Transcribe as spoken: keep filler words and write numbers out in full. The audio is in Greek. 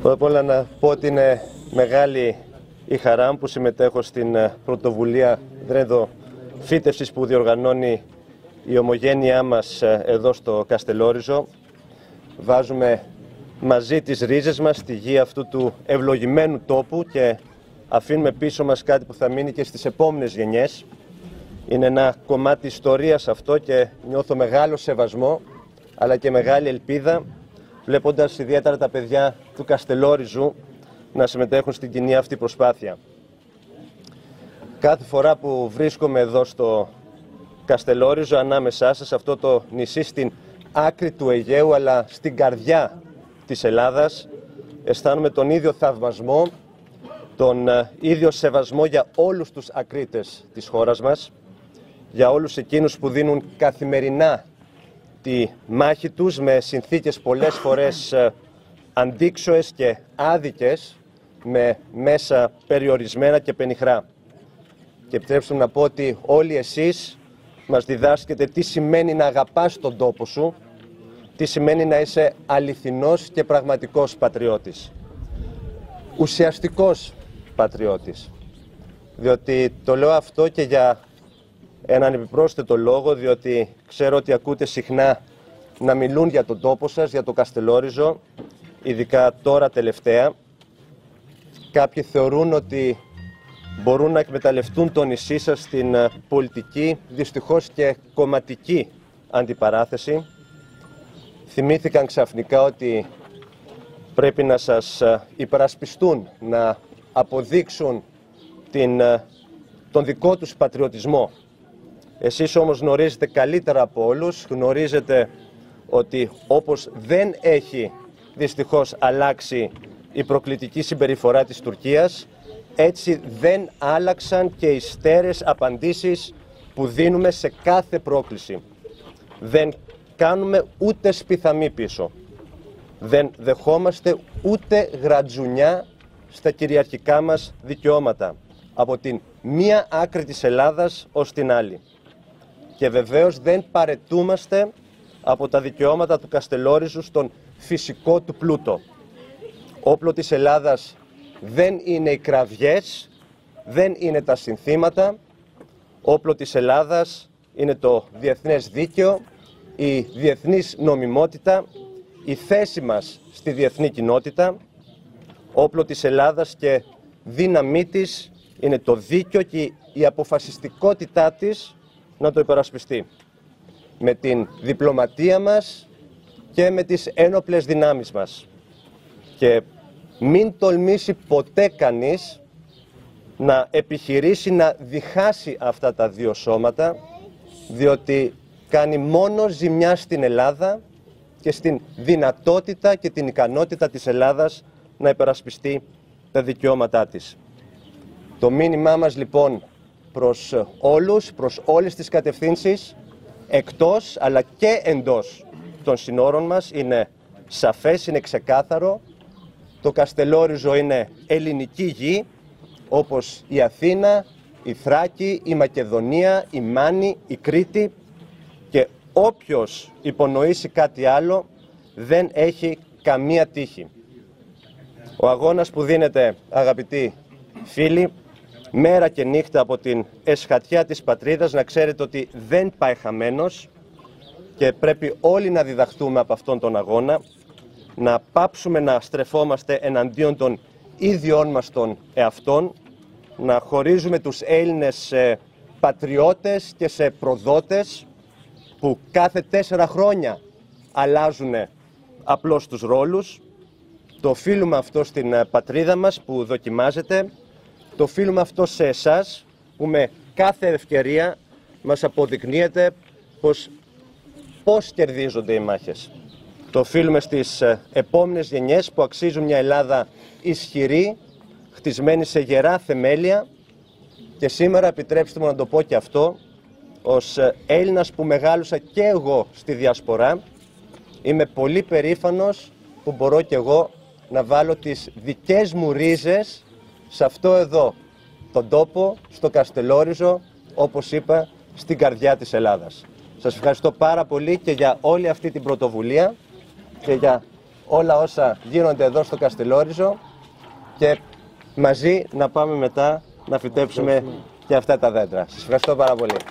Πρώτα απ' όλα να πω ότι είναι μεγάλη η χαρά μου που συμμετέχω στην πρωτοβουλία Δρέδο φύτευσης που διοργανώνει η ομογένειά μας εδώ στο Καστελόριζο. Βάζουμε μαζί τις ρίζες μας στη γη αυτού του ευλογημένου τόπου και αφήνουμε πίσω μας κάτι που θα μείνει και στις επόμενες γενιές. Είναι ένα κομμάτι ιστορίας αυτό και νιώθω μεγάλο σεβασμό αλλά και μεγάλη ελπίδα βλέποντας ιδιαίτερα τα παιδιά του Καστελόριζου να συμμετέχουν στην κοινή αυτή προσπάθεια. Κάθε φορά που βρίσκομαι εδώ στο Καστελόριζο ανάμεσά σας, αυτό το νησί στην άκρη του Αιγαίου αλλά στην καρδιά της Ελλάδας, αισθάνομαι τον ίδιο θαυμασμό, τον ίδιο σεβασμό για όλους τους ακρίτες της χώρας μας, για όλους εκείνους που δίνουν καθημερινά τη μάχη τους με συνθήκες πολλές φορές αντίξωες και άδικες, με μέσα περιορισμένα και πενιχρά. Και επιτρέψτε μου να πω ότι όλοι εσείς μας διδάσκετε τι σημαίνει να αγαπάς τον τόπο σου, τι σημαίνει να είσαι αληθινός και πραγματικός πατριώτης. Ουσιαστικός πατριώτης. Διότι το λέω αυτό και για έναν επιπρόσθετο λόγο, διότι ξέρω ότι ακούτε συχνά να μιλούν για τον τόπο σας, για το Καστελόριζο, ειδικά τώρα τελευταία. Κάποιοι θεωρούν ότι μπορούν να εκμεταλλευτούν το νησί σας στην πολιτική, δυστυχώς και κομματική αντιπαράθεση. Θυμήθηκαν ξαφνικά ότι πρέπει να σας υπερασπιστούν, να αποδείξουν την, τον δικό τους πατριωτισμό. Εσείς όμως γνωρίζετε καλύτερα από όλους, γνωρίζετε ότι όπως δεν έχει δυστυχώς αλλάξει η προκλητική συμπεριφορά της Τουρκίας, έτσι δεν άλλαξαν και οι στέρεες απαντήσεις που δίνουμε σε κάθε πρόκληση. Δεν κάνουμε ούτε σπιθαμή πίσω. Δεν δεχόμαστε ούτε γρατζουνιά στα κυριαρχικά μας δικαιώματα, από την μία άκρη της Ελλάδας ως την άλλη. Και βεβαίως δεν παρετούμαστε από τα δικαιώματα του Καστελόριζου στον φυσικό του πλούτο. Όπλο της Ελλάδας δεν είναι οι κραυγές, δεν είναι τα συνθήματα. Όπλο της Ελλάδας είναι το διεθνές δίκαιο, η διεθνής νομιμότητα, η θέση μας στη διεθνή κοινότητα. Όπλο της Ελλάδας και δύναμή της είναι το δίκαιο και η αποφασιστικότητά της να το υπερασπιστεί. Με την διπλωματία μας και με τις ένοπλες δυνάμεις μας. Και μην τολμήσει ποτέ κανείς να επιχειρήσει να διχάσει αυτά τα δύο σώματα, διότι κάνει μόνο ζημιά στην Ελλάδα και στην δυνατότητα και την ικανότητα της Ελλάδας να υπερασπιστεί τα δικαιώματά της. Το μήνυμά μας λοιπόν προς όλους, προς όλες τις κατευθύνσεις, εκτός αλλά και εντός των συνόρων μας, είναι σαφές, είναι ξεκάθαρο. Το Καστελόριζο είναι ελληνική γη, όπως η Αθήνα, η Θράκη, η Μακεδονία, η Μάνη, η Κρήτη, και όποιος υπονοήσει κάτι άλλο δεν έχει καμία τύχη. Ο αγώνας που δίνεται, αγαπητοί φίλοι, μέρα και νύχτα από την εσχατιά της πατρίδας, να ξέρετε ότι δεν πάει χαμένος και πρέπει όλοι να διδαχτούμε από αυτόν τον αγώνα, να πάψουμε να στρεφόμαστε εναντίον των ίδιών μας των εαυτών, να χωρίζουμε τους Έλληνες σε πατριώτες και σε προδότες που κάθε τέσσερα χρόνια αλλάζουν απλώς τους ρόλους. Το οφείλουμε αυτό στην πατρίδα μας που δοκιμάζεται, το οφείλουμε αυτό σε εσάς που με κάθε ευκαιρία μας αποδεικνύεται πως πώς κερδίζονται οι μάχες. Το οφείλουμε στις επόμενες γενιές που αξίζουν μια Ελλάδα ισχυρή, χτισμένη σε γερά θεμέλια, και σήμερα επιτρέψτε μου να το πω και αυτό, ως Έλληνας που μεγάλωσα και εγώ στη Διασπορά, είμαι πολύ περήφανος που μπορώ και εγώ να βάλω τις δικές μου ρίζες σε αυτό εδώ, τον τόπο, στο Καστελόριζο, όπως είπα, στην καρδιά της Ελλάδας. Σας ευχαριστώ πάρα πολύ και για όλη αυτή την πρωτοβουλία και για όλα όσα γίνονται εδώ στο Καστελόριζο και μαζί να πάμε μετά να φυτέψουμε και αυτά τα δέντρα. Σας ευχαριστώ πάρα πολύ.